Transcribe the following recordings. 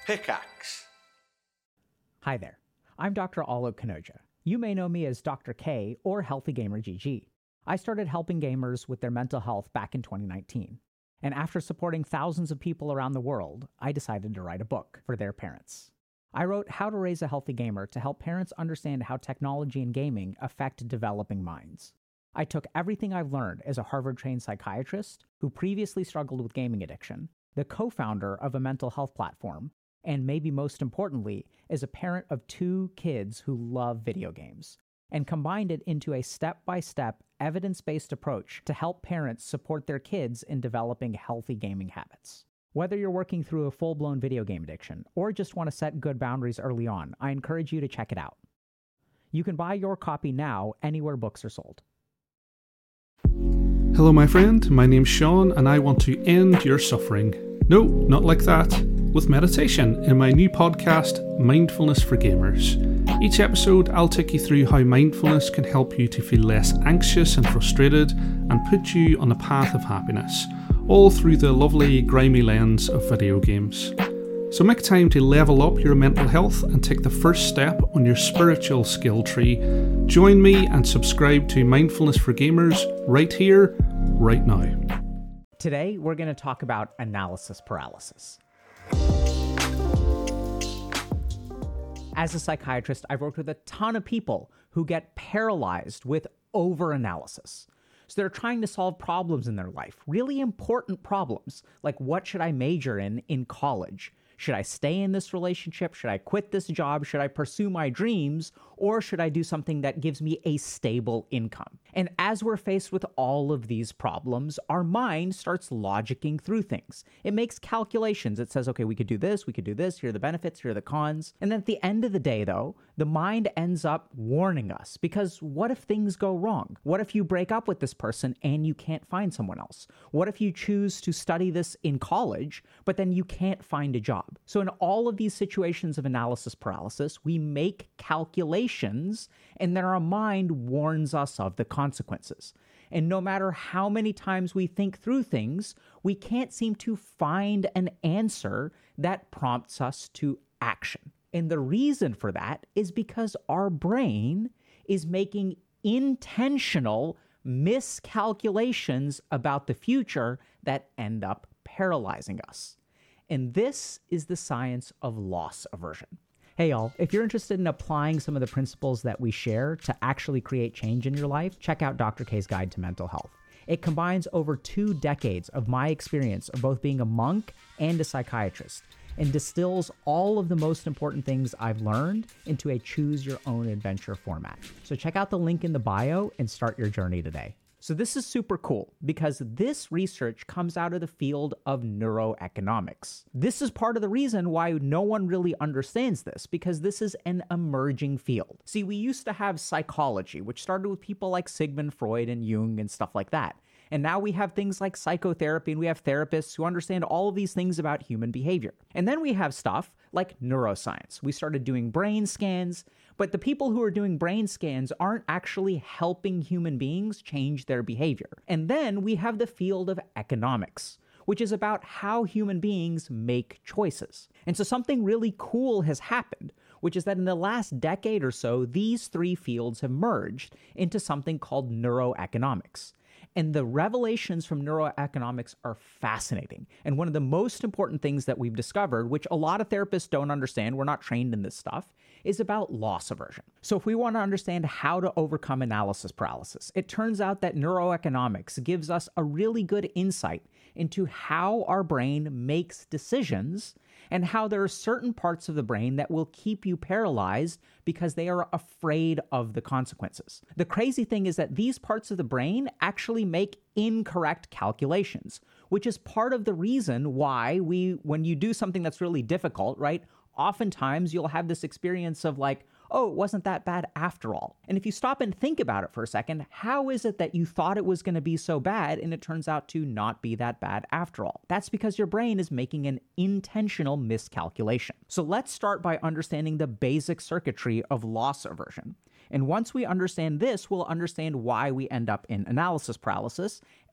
Pickaxe. Hi there, I'm Dr. Alok Kanoja. You may know me as Dr. K or Healthy Gamer GG. I started helping gamers with their mental health back in 2019. And after supporting thousands of people around the world, I decided to write a book for their parents. I wrote How to Raise a Healthy Gamer to help parents understand how technology and gaming affect developing minds. I took everything I've learned as a Harvard-trained psychiatrist who previously struggled with gaming addiction, the co-founder of a mental health platform, and maybe most importantly, as a parent of 2 kids who love video games, and combined it into a step-by-step, evidence-based approach to help parents support their kids in developing healthy gaming habits. Whether you're working through a full-blown video game addiction or just want to set good boundaries early on, I encourage you to check it out. You can buy your copy now anywhere books are sold. Hello my friend, my name's Sean and I want to end your suffering. No, not like that. With meditation in my new podcast, Mindfulness for Gamers. Each episode, I'll take you through how mindfulness can help you to feel less anxious and frustrated and put you on a path of happiness, all through the lovely, grimy lens of video games. So make time to level up your mental health and take the first step on your spiritual skill tree. Join me and subscribe to Mindfulness for Gamers right here, right now. Today, we're going to talk about analysis paralysis. As a psychiatrist, I've worked with a ton of people who get paralyzed with overanalysis. So they're trying to solve problems in their life, really important problems, like what should I major in college? Should I stay in this relationship? Should I quit this job? Should I pursue my dreams? Or should I do something that gives me a stable income? And as we're faced with all of these problems, our mind starts logicking through things. It makes calculations. It says, okay, we could do this, here are the benefits, here are the cons. And then at the end of the day, though, the mind ends up warning us, because what if things go wrong? What if you break up with this person and you can't find someone else? What if you choose to study this in college, but then you can't find a job? So in all of these situations of analysis paralysis, we make calculations and then our mind warns us of the consequences. And no matter how many times we think through things, we can't seem to find an answer that prompts us to action. And the reason for that is because our brain is making intentional miscalculations about the future that end up paralyzing us. And this is the science of loss aversion. Hey y'all, if you're interested in applying some of the principles that we share to actually create change in your life, check out Dr. K's Guide to Mental Health. It combines over 2 decades of my experience of both being a monk and a psychiatrist, and distills all of the most important things I've learned into a choose-your-own-adventure format. So check out the link in the bio and start your journey today. So this is super cool because this research comes out of the field of neuroeconomics. This is part of the reason why no one really understands this, because this is an emerging field. See, we used to have psychology, which started with people like Sigmund Freud and Jung and stuff like that. And now we have things like psychotherapy, and we have therapists who understand all of these things about human behavior. And then we have stuff like neuroscience. We started doing brain scans, but the people who are doing brain scans aren't actually helping human beings change their behavior. And then we have the field of economics, which is about how human beings make choices. And so something really cool has happened, which is that in the last decade or so, these 3 fields have merged into something called neuroeconomics. And the revelations from neuroeconomics are fascinating. And one of the most important things that we've discovered, which a lot of therapists don't understand, we're not trained in this stuff, is about loss aversion. So if we want to understand how to overcome analysis paralysis, it turns out that neuroeconomics gives us a really good insight into how our brain makes decisions and how there are certain parts of the brain that will keep you paralyzed because they are afraid of the consequences. The crazy thing is that these parts of the brain actually make incorrect calculations, which is part of the reason why when you do something that's really difficult, right? Oftentimes you'll have this experience of like, oh, it wasn't that bad after all. And if you stop and think about it for a second, how is it that you thought it was going to be so bad and it turns out to not be that bad after all? That's because your brain is making an intentional miscalculation. So let's start by understanding the basic circuitry of loss aversion. And once we understand this, we'll understand why we end up in analysis paralysis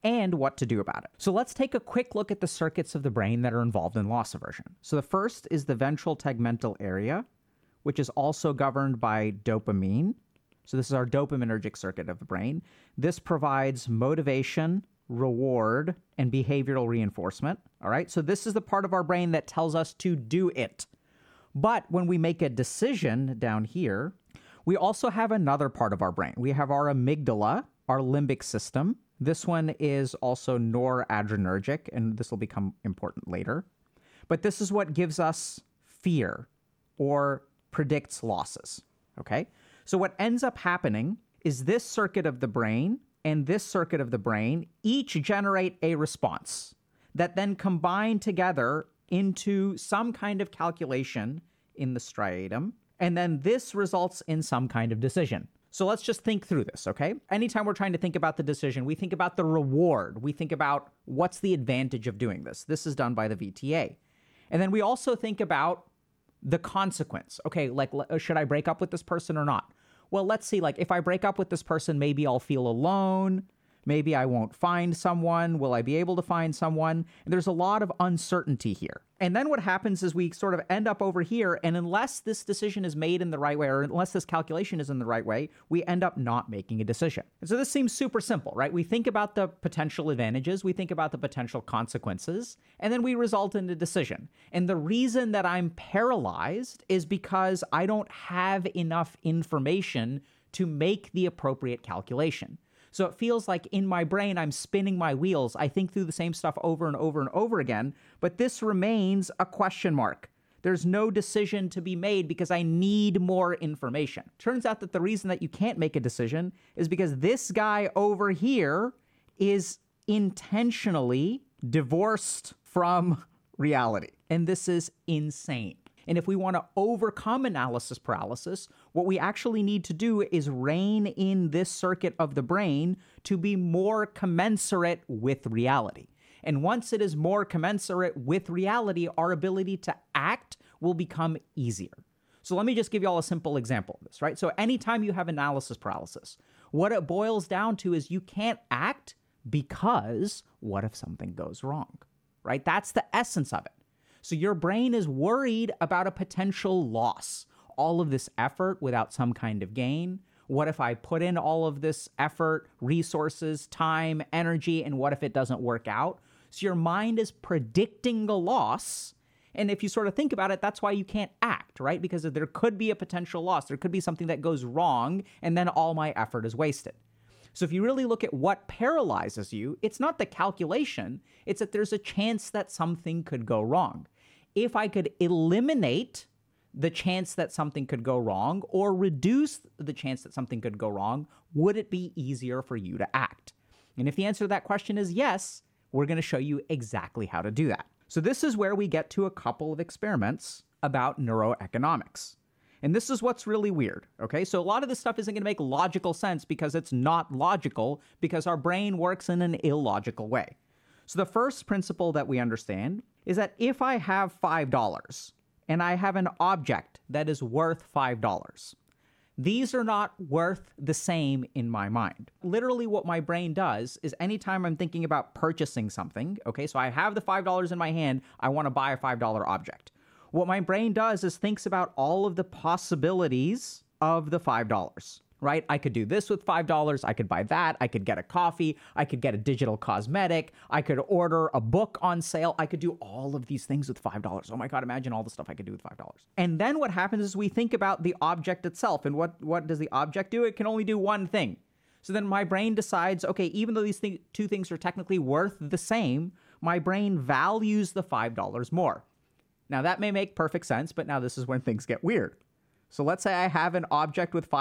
and what to do about it. So let's take a quick look at the circuits of the brain that are involved in loss aversion. So the first is the ventral tegmental area, which is also governed by dopamine. So this is our dopaminergic circuit of the brain. This provides motivation, reward, and behavioral reinforcement. All right. So this is the part of our brain that tells us to do it. But when we make a decision down here, we also have another part of our brain. We have our amygdala, our limbic system. This one is also noradrenergic, and this will become important later. But this is what gives us fear or predicts losses. Okay. So what ends up happening is this circuit of the brain and this circuit of the brain each generate a response that then combine together into some kind of calculation in the striatum, and then this results in some kind of decision. So let's just think through this, okay? Anytime we're trying to think about the decision, we think about the reward. We think about what's the advantage of doing this. This is done by the VTA. And then we also think about the consequence. Okay, like, should I break up with this person or not? Well, let's see, like, if I break up with this person, maybe I'll feel alone. Maybe I won't find someone. Will I be able to find someone? And there's a lot of uncertainty here. And then what happens is we sort of end up over here, and unless this decision is made in the right way, or unless this calculation is in the right way, we end up not making a decision. And so this seems super simple, right? We think about the potential advantages, we think about the potential consequences, and then we result in a decision. And the reason that I'm paralyzed is because I don't have enough information to make the appropriate calculation. So it feels like in my brain, I'm spinning my wheels. I think through the same stuff over and over and over again, but this remains a question mark. There's no decision to be made because I need more information. Turns out that the reason that you can't make a decision is because this guy over here is intentionally divorced from reality. And this is insane. And if we want to overcome analysis paralysis, what we actually need to do is rein in this circuit of the brain to be more commensurate with reality. And once it is more commensurate with reality, our ability to act will become easier. So let me just give you all a simple example of this, right? So anytime you have analysis paralysis, what it boils down to is you can't act because what if something goes wrong, right? That's the essence of it. So your brain is worried about a potential loss. All of this effort without some kind of gain. What if I put in all of this effort, resources, time, energy, and what if it doesn't work out? So your mind is predicting the loss. And if you sort of think about it, that's why you can't act, right? Because there could be a potential loss. There could be something that goes wrong, and then all my effort is wasted. So if you really look at what paralyzes you, it's not the calculation. It's that there's a chance that something could go wrong. If I could eliminate the chance that something could go wrong or reduce the chance that something could go wrong, would it be easier for you to act? And if the answer to that question is yes, we're going to show you exactly how to do that. So this is where we get to a couple of experiments about neuroeconomics. And this is what's really weird, okay? So a lot of this stuff isn't going to make logical sense because it's not logical, because our brain works in an illogical way. So the first principle that we understand is that if I have $5 and I have an object that is worth $5, these are not worth the same in my mind. Literally what my brain does is anytime I'm thinking about purchasing something, okay, so I have the $5 in my hand, I want to buy a $5 object. What my brain does is thinks about all of the possibilities of the $5. Right? I could do this with $5. I could buy that. I could get a coffee. I could get a digital cosmetic. I could order a book on sale. I could do all of these things with $5. Oh my God, imagine all the stuff I could do with $5. And then what happens is we think about the object itself. And what does the object do? It can only do one thing. So then my brain decides, okay, even though these two things are technically worth the same, my brain values the $5 more. Now that may make perfect sense, but now this is when things get weird. So let's say I have an object with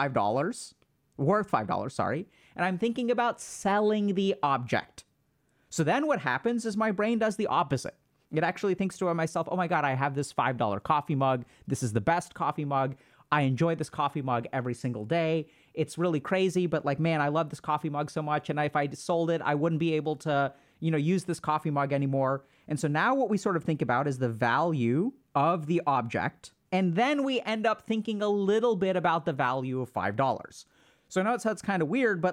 worth $5, and I'm thinking about selling the object. So then what happens is my brain does the opposite. It actually thinks to myself, oh my God, I have this $5 coffee mug. This is the best coffee mug. I enjoy this coffee mug every single day. It's really crazy, but like, man, I love this coffee mug so much. And if I sold it, I wouldn't be able to, use this coffee mug anymore. And so now what we sort of think about is the value of the object. And then we end up thinking a little bit about the value of $5. So I know it sounds kind of weird, but like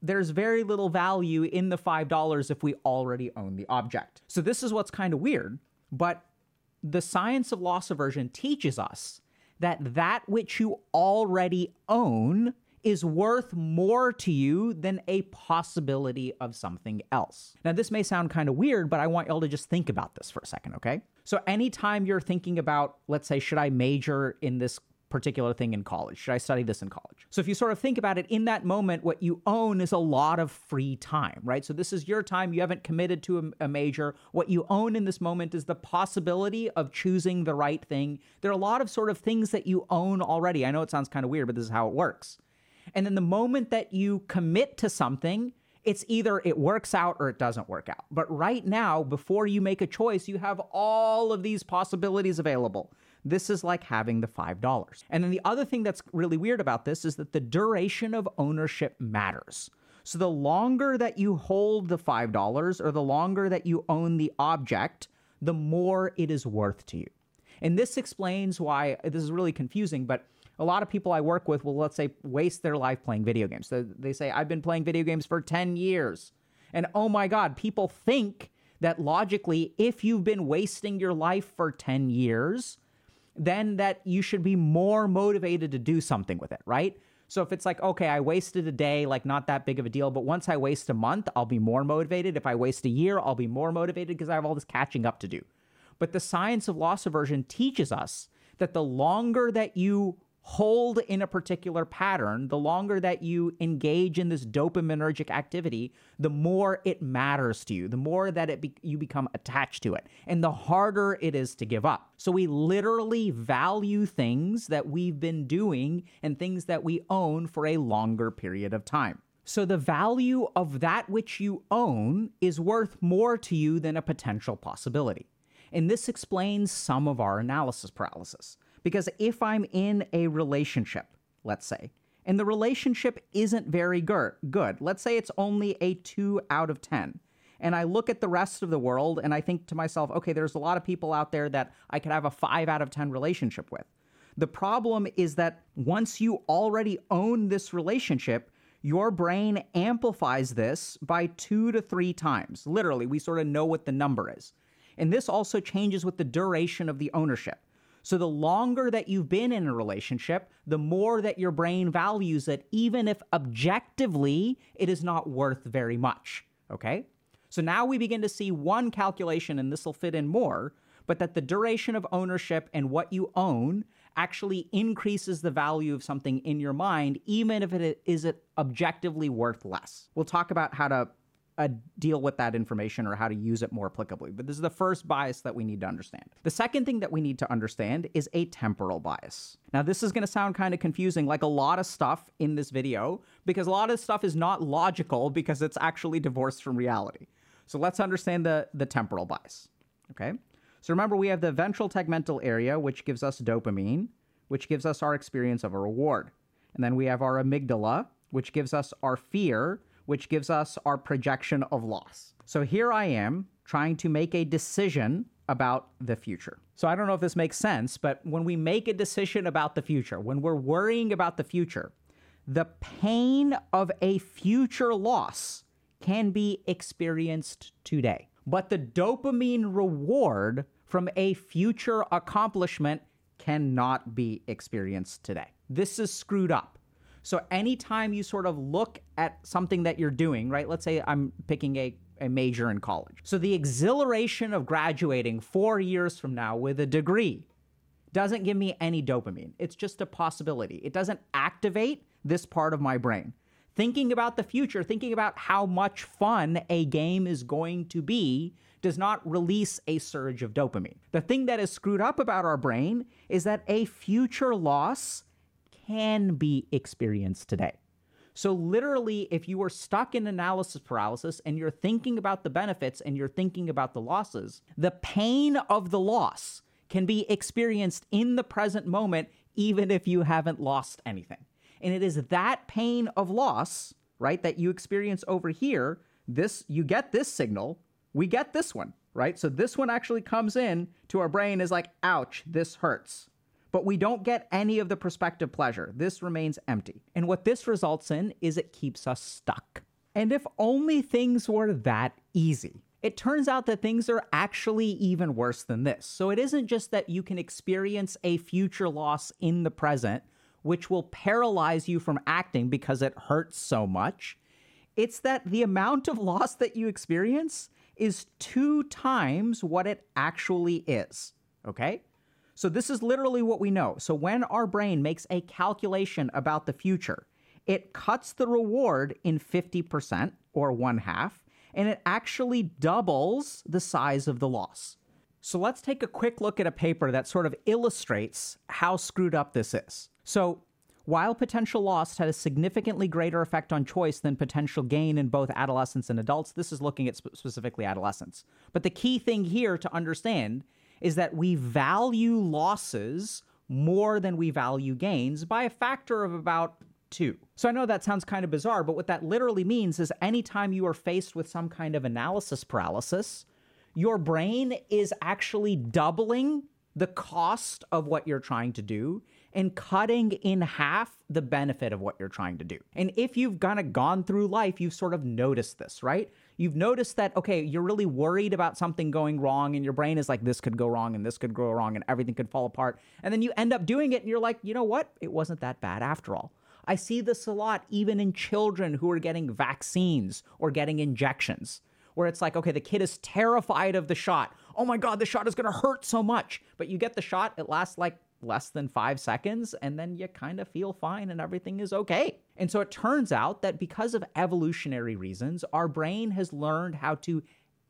there's very little value in the $5 if we already own the object. So this is what's kind of weird, but the science of loss aversion teaches us that which you already own is worth more to you than a possibility of something else. Now, this may sound kind of weird, but I want y'all to just think about this for a second, okay? So anytime you're thinking about, let's say, should I major in this particular thing in college? Should I study this in college? So if you sort of think about it, in that moment, what you own is a lot of free time, right? So this is your time. You haven't committed to a major. What you own in this moment is the possibility of choosing the right thing. There are a lot of sort of things that you own already. I know it sounds kind of weird, but this is how it works. And then the moment that you commit to something, it's either it works out or it doesn't work out. But right now, before you make a choice, you have all of these possibilities available. This is like having the $5. And then the other thing that's really weird about this is that the duration of ownership matters. So the longer that you hold the $5 or the longer that you own the object, the more it is worth to you. And this explains why this is really confusing, but a lot of people I work with will, let's say, waste their life playing video games. So they say, I've been playing video games for 10 years. And oh my God, people think that logically, if you've been wasting your life for 10 years, then that you should be more motivated to do something with it, right? So if it's like, okay, I wasted a day, like not that big of a deal, but once I waste a month, I'll be more motivated. If I waste a year, I'll be more motivated because I have all this catching up to do. But the science of loss aversion teaches us that the longer that you hold in a particular pattern, the longer that you engage in this dopaminergic activity, the more it matters to you, the more that you become attached to it, and the harder it is to give up. So we literally value things that we've been doing and things that we own for a longer period of time. So the value of that which you own is worth more to you than a potential possibility. And this explains some of our analysis paralysis. Because if I'm in a relationship, let's say, and the relationship isn't very good, let's say it's only a 2 out of 10, and I look at the rest of the world and I think to myself, okay, there's a lot of people out there that I could have a 5 out of 10 relationship with. The problem is that once you already own this relationship, your brain amplifies this by 2 to 3 times. Literally, we sort of know what the number is. And this also changes with the duration of the ownership. So the longer that you've been in a relationship, the more that your brain values it, even if objectively it is not worth very much, okay? So now we begin to see one calculation, and this will fit in more, but that the duration of ownership and what you own actually increases the value of something in your mind, even if it is objectively worth less. We'll talk about how to deal with that information or how to use it more applicably. But this is the first bias that we need to understand. The second thing that we need to understand is a temporal bias. Now, this is going to sound kind of confusing, like a lot of stuff in this video, because a lot of stuff is not logical because it's actually divorced from reality. So let's understand the temporal bias, okay? So remember, we have the ventral tegmental area, which gives us dopamine, which gives us our experience of a reward. And then we have our amygdala, which gives us our fear, which gives us our projection of loss. So here I am trying to make a decision about the future. So I don't know if this makes sense, but when we make a decision about the future, when we're worrying about the future, the pain of a future loss can be experienced today. But the dopamine reward from a future accomplishment cannot be experienced today. This is screwed up. So anytime you sort of look at something that you're doing, right? Let's say I'm picking a major in college. So the exhilaration of graduating 4 years from now with a degree doesn't give me any dopamine. It's just a possibility. It doesn't activate this part of my brain. Thinking about the future, thinking about how much fun a game is going to be does not release a surge of dopamine. The thing that is screwed up about our brain is that a future loss can be experienced today. So literally, if you are stuck in analysis paralysis and you're thinking about the benefits and you're thinking about the losses, the pain of the loss can be experienced in the present moment, even if you haven't lost anything. And it is that pain of loss, right, that you experience over here. You get this signal, we get this one, right? So this one actually comes in to our brain is like, ouch, this hurts. But we don't get any of the prospective pleasure. This remains empty. And what this results in is it keeps us stuck. And if only things were that easy. It turns out that things are actually even worse than this. So it isn't just that you can experience a future loss in the present, which will paralyze you from acting because it hurts so much. It's that the amount of loss that you experience is 2 times what it actually is, okay? So this is literally what we know. So when our brain makes a calculation about the future, it cuts the reward in 50% or 1/2, and it actually doubles the size of the loss. So let's take a quick look at a paper that sort of illustrates how screwed up this is. So while potential loss had a significantly greater effect on choice than potential gain in both adolescents and adults, this is looking at specifically adolescents. But the key thing here to understand is that we value losses more than we value gains by a factor of about 2. So I know that sounds kind of bizarre, but what that literally means is anytime you are faced with some kind of analysis paralysis, your brain is actually doubling the cost of what you're trying to do and cutting in half the benefit of what you're trying to do. And if you've kind of gone through life, you've sort of noticed this, right? You've noticed that, okay, you're really worried about something going wrong and your brain is like, this could go wrong and this could go wrong and everything could fall apart. And then you end up doing it and you're like, you know what? It wasn't that bad after all. I see this a lot, even in children who are getting vaccines or getting injections, where it's like, okay, the kid is terrified of the shot. Oh my God, the shot is going to hurt so much. But you get the shot, it lasts like less than 5 seconds, and then you kind of feel fine and everything is okay. And so it turns out that because of evolutionary reasons, our brain has learned how to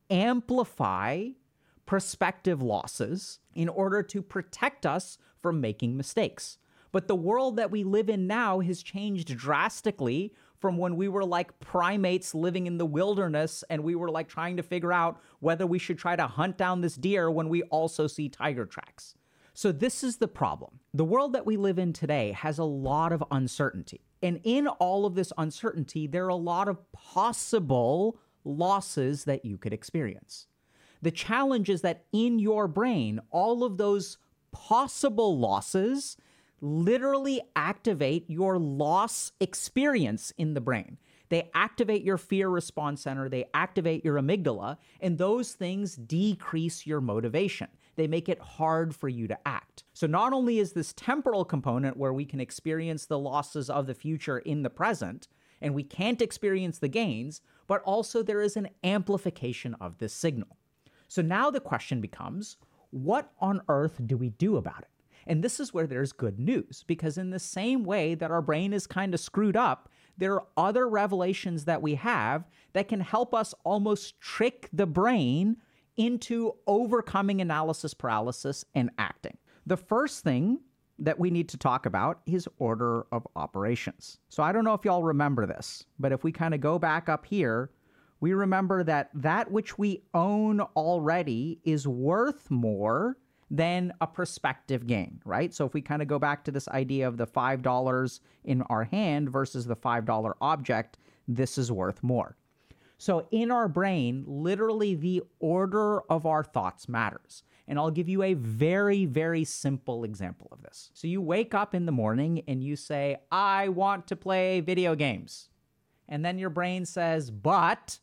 amplify prospective losses in order to protect us from making mistakes. But the world that we live in now has changed drastically from when we were like primates living in the wilderness and we were like trying to figure out whether we should try to hunt down this deer when we also see tiger tracks. So this is the problem. The world that we live in today has a lot of uncertainty. And in all of this uncertainty, there are a lot of possible losses that you could experience. The challenge is that in your brain, all of those possible losses literally activate your loss experience in the brain. They activate your fear response center, they activate your amygdala, and those things decrease your motivation. They make it hard for you to act. So not only is this temporal component where we can experience the losses of the future in the present, and we can't experience the gains, but also there is an amplification of this signal. So now the question becomes, what on earth do we do about it? And this is where there's good news, because in the same way that our brain is kind of screwed up, there are other revelations that we have that can help us almost trick the brain into overcoming analysis paralysis and acting. The first thing that we need to talk about is order of operations. So I don't know if y'all remember this, but if we kind of go back up here, we remember that that which we own already is worth more than a prospective gain, right? So if we kind of go back to this idea of the $5 in our hand versus the $5 object, this is worth more. So in our brain, literally the order of our thoughts matters. And I'll give you a very, very simple example of this. So you wake up in the morning and you say, I want to play video games. And then your brain says, but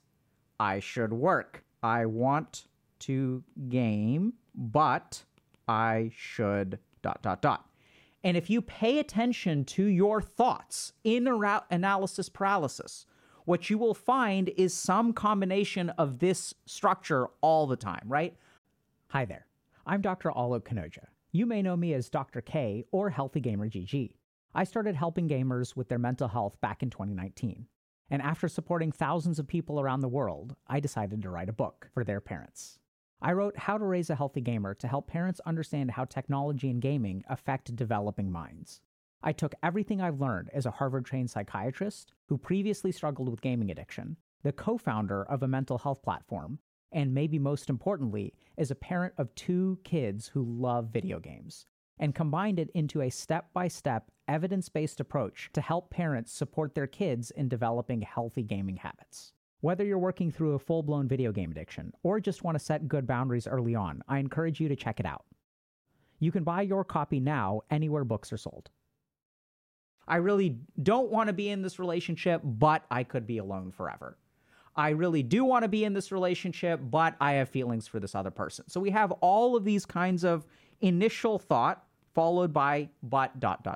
I should work. I want to game, but I should ... And if you pay attention to your thoughts in analysis paralysis, what you will find is some combination of this structure all the time, right? Hi there. I'm Dr. Alok Kanoja. You may know me as Dr. K or Healthy Gamer GG. I started helping gamers with their mental health back in 2019. And after supporting thousands of people around the world, I decided to write a book for their parents. I wrote How to Raise a Healthy Gamer to help parents understand how technology and gaming affect developing minds. I took everything I've learned as a Harvard-trained psychiatrist who previously struggled with gaming addiction, the co-founder of a mental health platform, and maybe most importantly, as a parent of 2 kids who love video games, and combined it into a step-by-step, evidence-based approach to help parents support their kids in developing healthy gaming habits. Whether you're working through a full-blown video game addiction or just want to set good boundaries early on, I encourage you to check it out. You can buy your copy now anywhere books are sold. I really don't want to be in this relationship, but I could be alone forever. I really do want to be in this relationship, but I have feelings for this other person. So we have all of these kinds of initial thought followed by but ...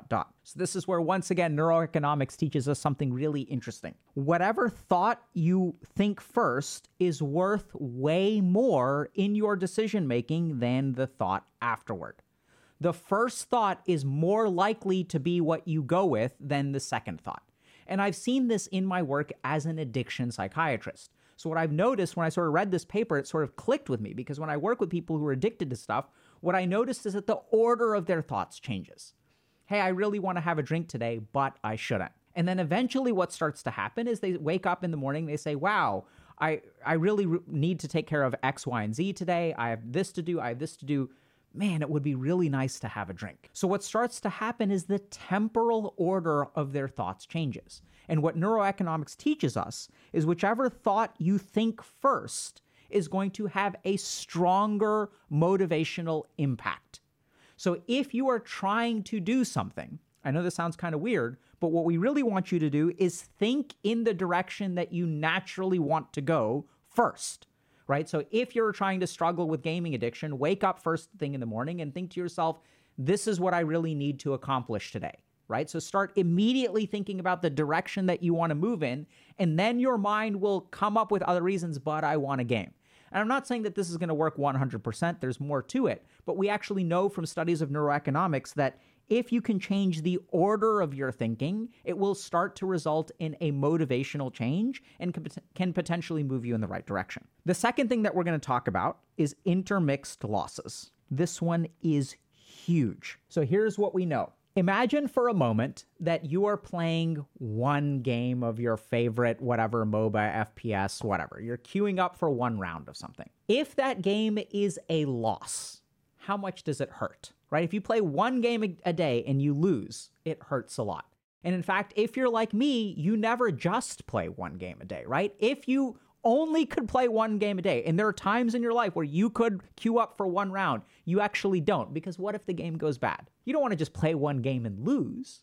So this is where, once again, neuroeconomics teaches us something really interesting. Whatever thought you think first is worth way more in your decision making than the thought afterward. The first thought is more likely to be what you go with than the second thought. And I've seen this in my work as an addiction psychiatrist. So what I've noticed when I sort of read this paper, it sort of clicked with me, because when I work with people who are addicted to stuff, what I noticed is that the order of their thoughts changes. Hey, I really want to have a drink today, but I shouldn't. And then eventually what starts to happen is they wake up in the morning, they say, wow, I really need to take care of X, Y, and Z today. I have this to do. I have this to do. Man, it would be really nice to have a drink. So what starts to happen is the temporal order of their thoughts changes. And what neuroeconomics teaches us is whichever thought you think first is going to have a stronger motivational impact. So if you are trying to do something, I know this sounds kind of weird, but what we really want you to do is think in the direction that you naturally want to go first. Right? So if you're trying to struggle with gaming addiction, wake up first thing in the morning and think to yourself, this is what I really need to accomplish today. Right? So start immediately thinking about the direction that you want to move in, and then your mind will come up with other reasons, but I want a game. And I'm not saying that this is going to work 100%. There's more to it. But we actually know from studies of neuroeconomics that if you can change the order of your thinking, it will start to result in a motivational change and can potentially move you in the right direction. The second thing that we're going to talk about is intermixed losses. This one is huge. So here's what we know. Imagine for a moment that you are playing one game of your favorite, whatever, MOBA, FPS, whatever. You're queuing up for one round of something. If that game is a loss, how much does it hurt? Right? If you play one game a day and you lose, it hurts a lot. And in fact, if you're like me, you never just play one game a day, right? If you only could play one game a day, and there are times in your life where you could queue up for one round, you actually don't, because what if the game goes bad? You don't want to just play one game and lose.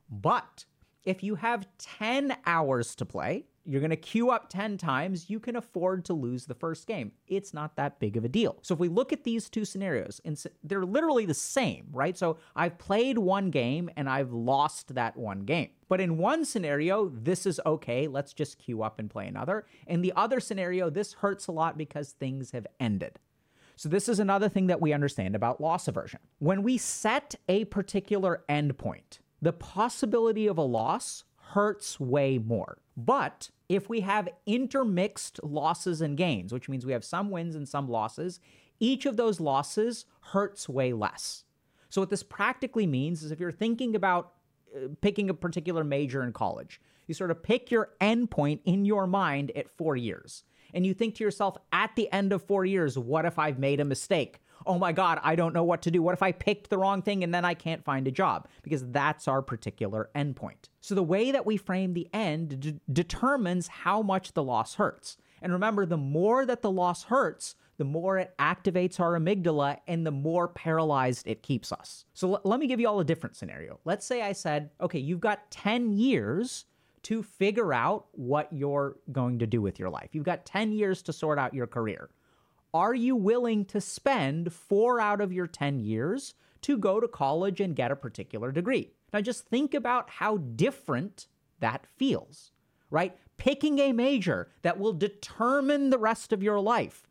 But if you have 10 hours to play, you're going to queue up 10 times, you can afford to lose the first game. It's not that big of a deal. So if we look at these two scenarios, and they're literally the same, right? So I've played one game and I've lost that one game. But in one scenario, this is okay. Let's just queue up and play another. In the other scenario, this hurts a lot because things have ended. So this is another thing that we understand about loss aversion. When we set a particular endpoint, the possibility of a loss hurts way more. But if we have intermixed losses and gains, which means we have some wins and some losses, each of those losses hurts way less. So what this practically means is if you're thinking about picking a particular major in college, you sort of pick your endpoint in your mind at 4 years. And you think to yourself, at the end of 4 years, what if I've made a mistake? Oh my God, I don't know what to do. What if I picked the wrong thing and then I can't find a job? Because that's our particular endpoint. So the way that we frame the end determines how much the loss hurts. And remember, the more that the loss hurts, the more it activates our amygdala and the more paralyzed it keeps us. So let me give you all a different scenario. Let's say I said, okay, you've got 10 years to figure out what you're going to do with your life. You've got 10 years to sort out your career. Are you willing to spend 4 out of your 10 years to go to college and get a particular degree? Now just think about how different that feels, right? Picking a major that will determine the rest of your life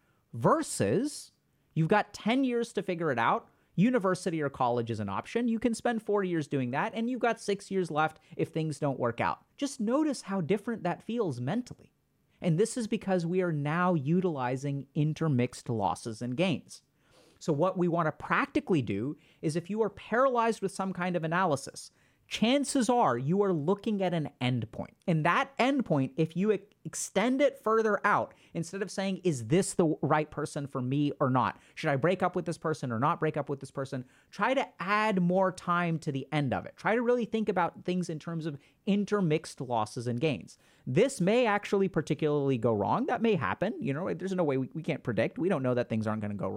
versus you've got 10 years to figure it out. University or college is an option. You can spend 4 years doing that, and you've got 6 years left if things don't work out. Just notice how different that feels mentally. And this is because we are now utilizing intermixed losses and gains. So what we want to practically do is if you are paralyzed with some kind of analysis, chances are you are looking at an endpoint. And that endpoint, if you extend it further out, instead of saying, is this the right person for me or not? Should I break up with this person or not break up with this person? Try to add more time to the end of it. Try to really think about things in terms of intermixed losses and gains. This may actually particularly go wrong. That may happen. You know, there's no way we can't predict. We don't know that things aren't going to go wrong.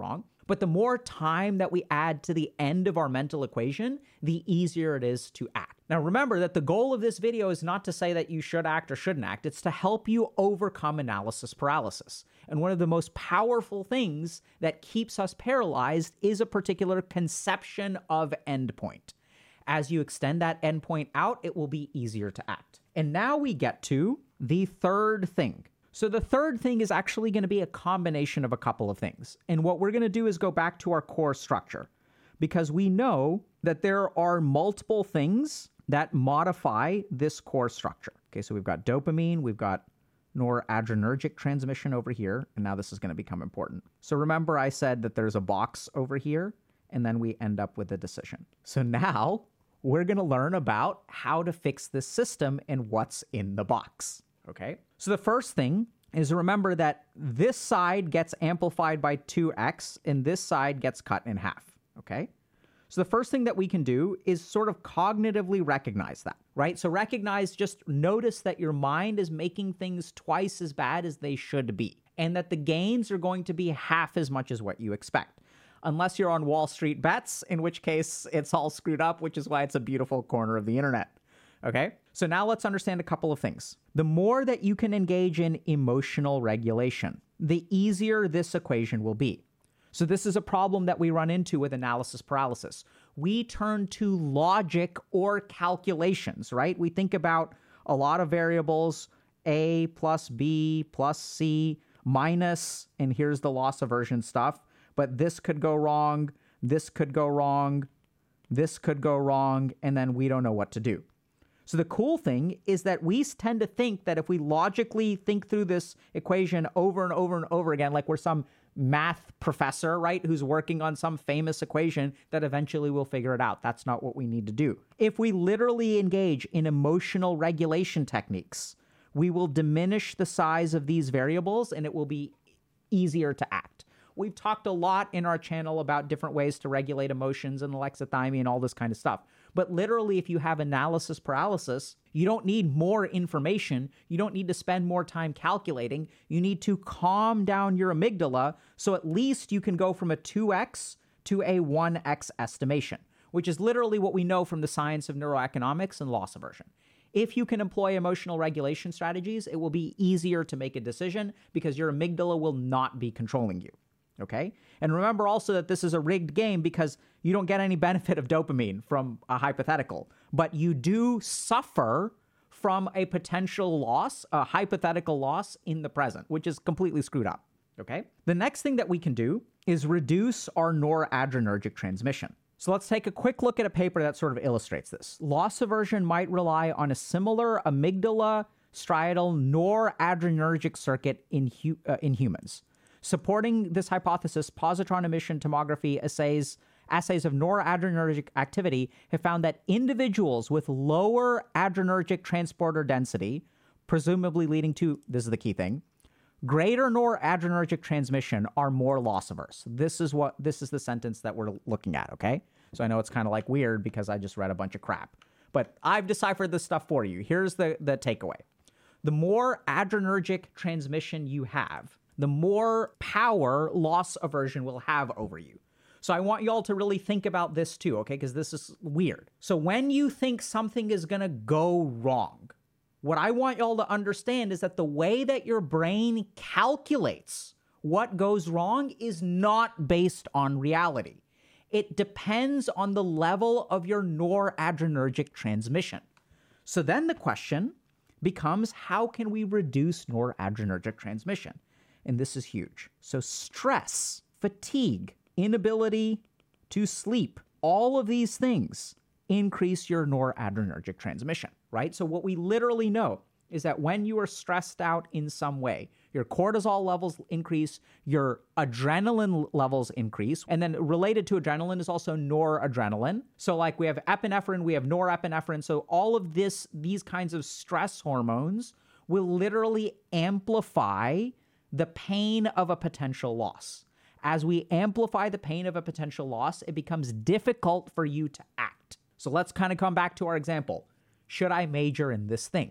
But the more time that we add to the end of our mental equation, the easier it is to act. Now, remember that the goal of this video is not to say that you should act or shouldn't act. It's to help you overcome analysis paralysis. And one of the most powerful things that keeps us paralyzed is a particular conception of endpoint. As you extend that endpoint out, it will be easier to act. And now we get to the third thing. So the third thing is actually going to be a combination of a couple of things. And what we're going to do is go back to our core structure, because we know that there are multiple things that modify this core structure. Okay, so we've got dopamine, we've got noradrenergic transmission over here, and now this is going to become important. So remember I said that there's a box over here, and then we end up with a decision. So now we're going to learn about how to fix this system and what's in the box. Okay, so the first thing is remember that this side gets amplified by 2x and this side gets cut in half. Okay, so the first thing that we can do is sort of cognitively recognize that, right? So just notice that your mind is making things twice as bad as they should be, and that the gains are going to be half as much as what you expect. Unless you're on Wall Street bets, in which case it's all screwed up, which is why it's a beautiful corner of the internet. Okay, so now let's understand a couple of things. The more that you can engage in emotional regulation, the easier this equation will be. So this is a problem that we run into with analysis paralysis. We turn to logic or calculations, right? We think about a lot of variables, A plus B plus C minus, and here's the loss aversion stuff, but this could go wrong, this could go wrong, this could go wrong, and then we don't know what to do. So the cool thing is that we tend to think that if we logically think through this equation over and over and over again, like we're some math professor, right, who's working on some famous equation, that eventually we'll figure it out. That's not what we need to do. If we literally engage in emotional regulation techniques, we will diminish the size of these variables and it will be easier to act. We've talked a lot in our channel about different ways to regulate emotions and alexithymia and all this kind of stuff. But literally, if you have analysis paralysis, you don't need more information. You don't need to spend more time calculating. You need to calm down your amygdala so at least you can go from a 2x to a 1x estimation, which is literally what we know from the science of neuroeconomics and loss aversion. If you can employ emotional regulation strategies, it will be easier to make a decision because your amygdala will not be controlling you. Okay? And remember also that this is a rigged game because you don't get any benefit of dopamine from a hypothetical, but you do suffer from a potential loss, a hypothetical loss in the present, which is completely screwed up. Okay? The next thing that we can do is reduce our noradrenergic transmission. So let's take a quick look at a paper that sort of illustrates this. Loss aversion might rely on a similar amygdala striatal noradrenergic circuit in humans. Supporting this hypothesis, positron emission tomography assays of noradrenergic activity have found that individuals with lower adrenergic transporter density, presumably leading to, this is the key thing, greater noradrenergic transmission, are more loss averse. This is the sentence that we're looking at, okay? So I know it's kind of like weird because I just read a bunch of crap, but I've deciphered this stuff for you. Here's the takeaway. The more adrenergic transmission you have, the more power loss aversion will have over you. So I want y'all to really think about this too, okay? Because this is weird. So when you think something is going to go wrong, what I want y'all to understand is that the way that your brain calculates what goes wrong is not based on reality. It depends on the level of your noradrenergic transmission. So then the question becomes, how can we reduce noradrenergic transmission? And this is huge. So stress, fatigue, inability to sleep, all of these things increase your noradrenergic transmission, right? So what we literally know is that when you are stressed out in some way, your cortisol levels increase, your adrenaline levels increase, and then related to adrenaline is also noradrenaline. So like we have epinephrine, we have norepinephrine. So all of these kinds of stress hormones will literally amplify the pain of a potential loss. As we amplify the pain of a potential loss, it becomes difficult for you to act. So let's kind of come back to our example. Should I major in this thing?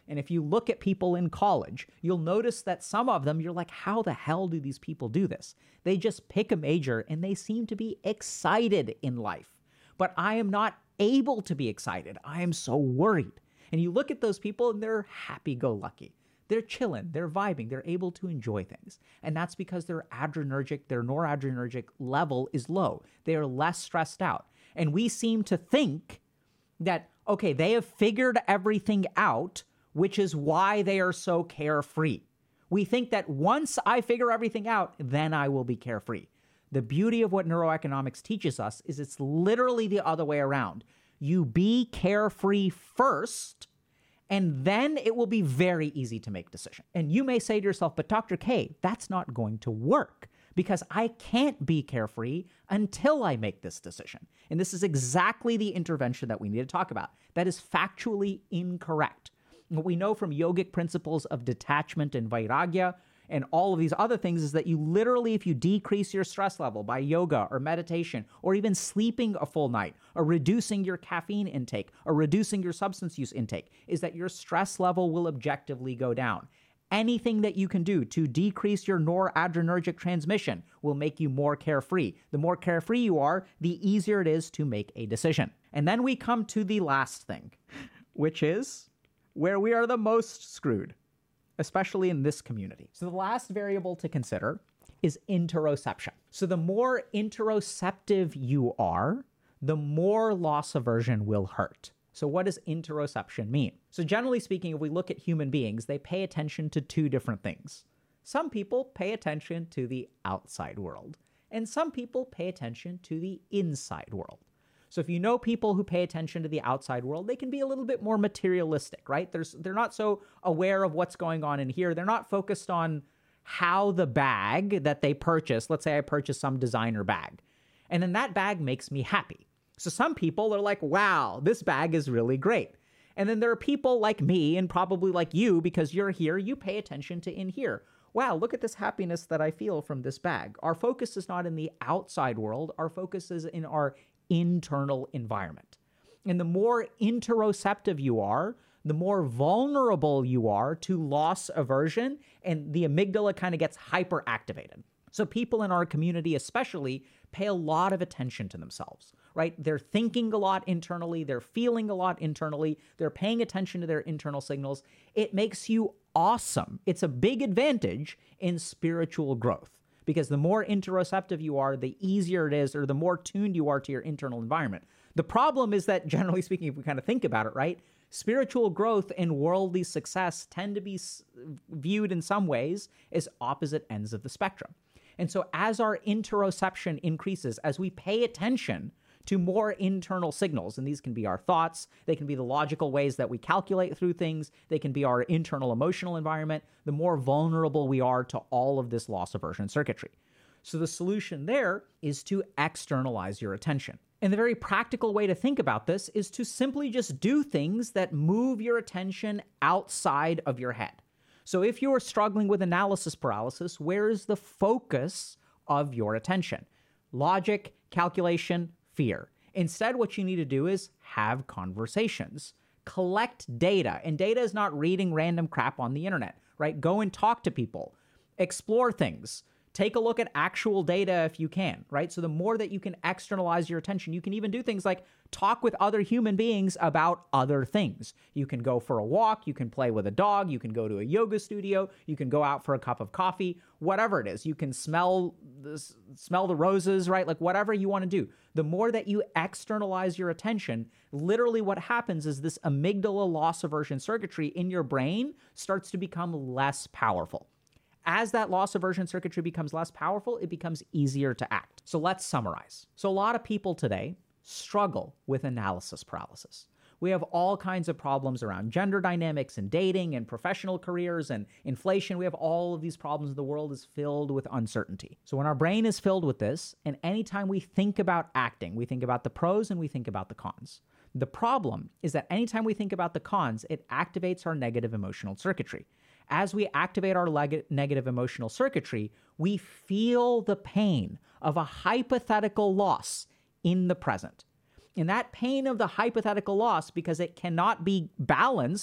And if you look at people in college, you'll notice that some of them, you're like, how the hell do these people do this? They just pick a major and they seem to be excited in life. But I am not able to be excited. I am so worried. And you look at those people and they're happy-go-lucky. They're chilling, they're vibing, they're able to enjoy things. And that's because their noradrenergic level is low. They are less stressed out. And we seem to think that, okay, they have figured everything out, which is why they are so carefree. We think that once I figure everything out, then I will be carefree. The beauty of what neuroeconomics teaches us is it's literally the other way around. You be carefree first, and then it will be very easy to make decisions. And you may say to yourself, but Dr. K, that's not going to work because I can't be carefree until I make this decision. And this is exactly the intervention that we need to talk about. That is factually incorrect. What we know from yogic principles of detachment and vairagya and all of these other things is that you literally, if you decrease your stress level by yoga or meditation or even sleeping a full night or reducing your caffeine intake or reducing your substance use intake, is that your stress level will objectively go down. Anything that you can do to decrease your noradrenergic transmission will make you more carefree. The more carefree you are, the easier it is to make a decision. And then we come to the last thing, which is where we are the most screwed, especially in this community. So the last variable to consider is interoception. So the more interoceptive you are, the more loss aversion will hurt. So what does interoception mean? So generally speaking, if we look at human beings, they pay attention to two different things. Some people pay attention to the outside world, and some people pay attention to the inside world. So if you know people who pay attention to the outside world, they can be a little bit more materialistic, right? They're not so aware of what's going on in here. They're not focused on how the bag that they purchase, let's say I purchase some designer bag, and then that bag makes me happy. So some people are like, wow, this bag is really great. And then there are people like me and probably like you, because you're here, you pay attention to in here. Wow, look at this happiness that I feel from this bag. Our focus is not in the outside world. Our focus is in our internal environment. And the more interoceptive you are, the more vulnerable you are to loss aversion, and the amygdala kind of gets hyperactivated. So people in our community especially pay a lot of attention to themselves, right? They're thinking a lot internally, they're feeling a lot internally, they're paying attention to their internal signals. It makes you awesome. It's a big advantage in spiritual growth, because the more interoceptive you are, the easier it is, or the more tuned you are to your internal environment. The problem is that, generally speaking, if we kind of think about it, right, spiritual growth and worldly success tend to be viewed in some ways as opposite ends of the spectrum. And so as our interoception increases, as we pay attention to more internal signals, and these can be our thoughts, they can be the logical ways that we calculate through things, they can be our internal emotional environment, the more vulnerable we are to all of this loss aversion circuitry. So the solution there is to externalize your attention. And the very practical way to think about this is to simply just do things that move your attention outside of your head. So if you're struggling with analysis paralysis, where is the focus of your attention? Logic, calculation, fear. Instead, what you need to do is have conversations, collect data. And data is not reading random crap on the internet, right? Go and talk to people, explore things. Take a look at actual data if you can, right? So the more that you can externalize your attention, you can even do things like talk with other human beings about other things. You can go for a walk, you can play with a dog, you can go to a yoga studio, you can go out for a cup of coffee, whatever it is. You can smell the roses, right? Like whatever you want to do. The more that you externalize your attention, literally what happens is this amygdala loss aversion circuitry in your brain starts to become less powerful. As that loss aversion circuitry becomes less powerful, it becomes easier to act. So let's summarize. So a lot of people today struggle with analysis paralysis. We have all kinds of problems around gender dynamics and dating and professional careers and inflation. We have all of these problems. The world is filled with uncertainty. So when our brain is filled with this, and anytime we think about acting, we think about the pros and we think about the cons. The problem is that anytime we think about the cons, it activates our negative emotional circuitry. As we activate our negative emotional circuitry, we feel the pain of a hypothetical loss in the present. And that pain of the hypothetical loss, because it cannot be balanced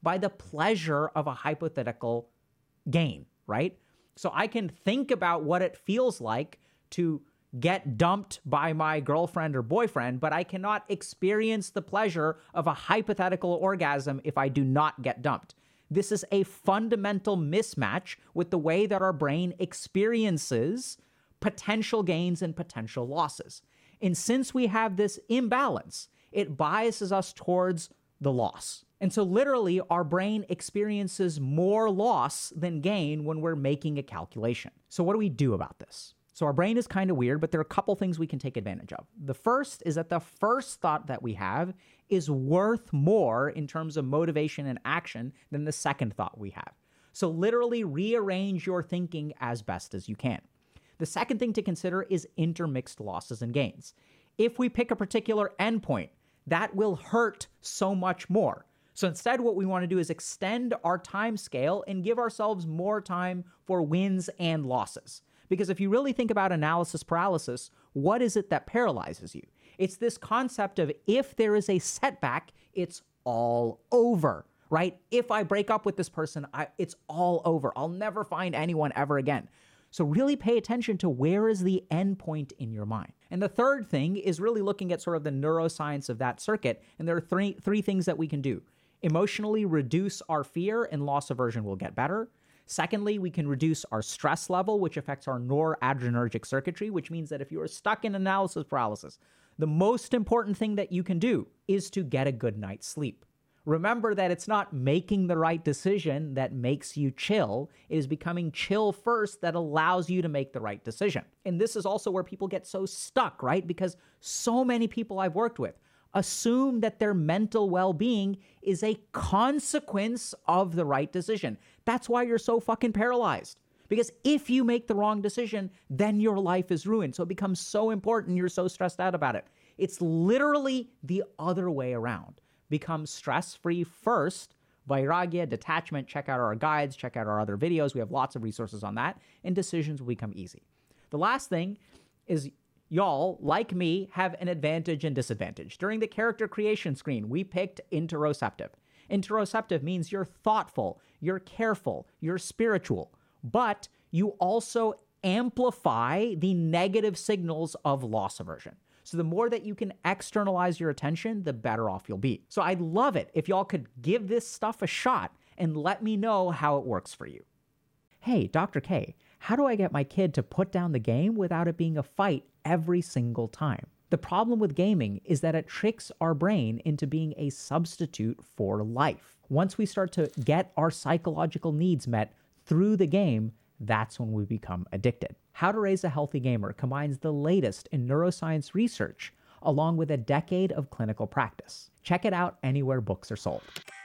by the pleasure of a hypothetical gain, right? So I can think about what it feels like to get dumped by my girlfriend or boyfriend, but I cannot experience the pleasure of a hypothetical orgasm if I do not get dumped. This is a fundamental mismatch with the way that our brain experiences potential gains and potential losses. And since we have this imbalance, it biases us towards the loss. And so literally our brain experiences more loss than gain when we're making a calculation. So what do we do about this? So our brain is kind of weird, but there are a couple things we can take advantage of. The first is that the first thought that we have is worth more in terms of motivation and action than the second thought we have. So literally rearrange your thinking as best as you can. The second thing to consider is intermixed losses and gains. If we pick a particular endpoint, that will hurt so much more. So instead, what we want to do is extend our time scale and give ourselves more time for wins and losses. Because if you really think about analysis paralysis, what is it that paralyzes you? It's this concept of if there is a setback, it's all over, right? If I break up with this person, it's all over. I'll never find anyone ever again. So really pay attention to where is the end point in your mind. And the third thing is really looking at sort of the neuroscience of that circuit. And there are three things that we can do. Emotionally reduce our fear and loss aversion will get better. Secondly, we can reduce our stress level, which affects our noradrenergic circuitry, which means that if you are stuck in analysis paralysis, the most important thing that you can do is to get a good night's sleep. Remember that it's not making the right decision that makes you chill. It is becoming chill first that allows you to make the right decision. And this is also where people get so stuck, right? Because so many people I've worked with assume that their mental well-being is a consequence of the right decision. That's why you're so fucking paralyzed. Because if you make the wrong decision, then your life is ruined. So it becomes so important, you're so stressed out about it. It's literally the other way around. Become stress-free first, vairagya, detachment, check out our guides, check out our other videos. We have lots of resources on that, and decisions will become easy. The last thing is y'all, like me, have an advantage and disadvantage. During the character creation screen, we picked interoceptive. Interoceptive means you're thoughtful, you're careful, you're spiritual, but you also amplify the negative signals of loss aversion. So the more that you can externalize your attention, the better off you'll be. So I'd love it if y'all could give this stuff a shot and let me know how it works for you. Hey, Dr. K, how do I get my kid to put down the game without it being a fight every single time? The problem with gaming is that it tricks our brain into being a substitute for life. Once we start to get our psychological needs met through the game, that's when we become addicted. How to Raise a Healthy Gamer combines the latest in neuroscience research along with a decade of clinical practice. Check it out anywhere books are sold.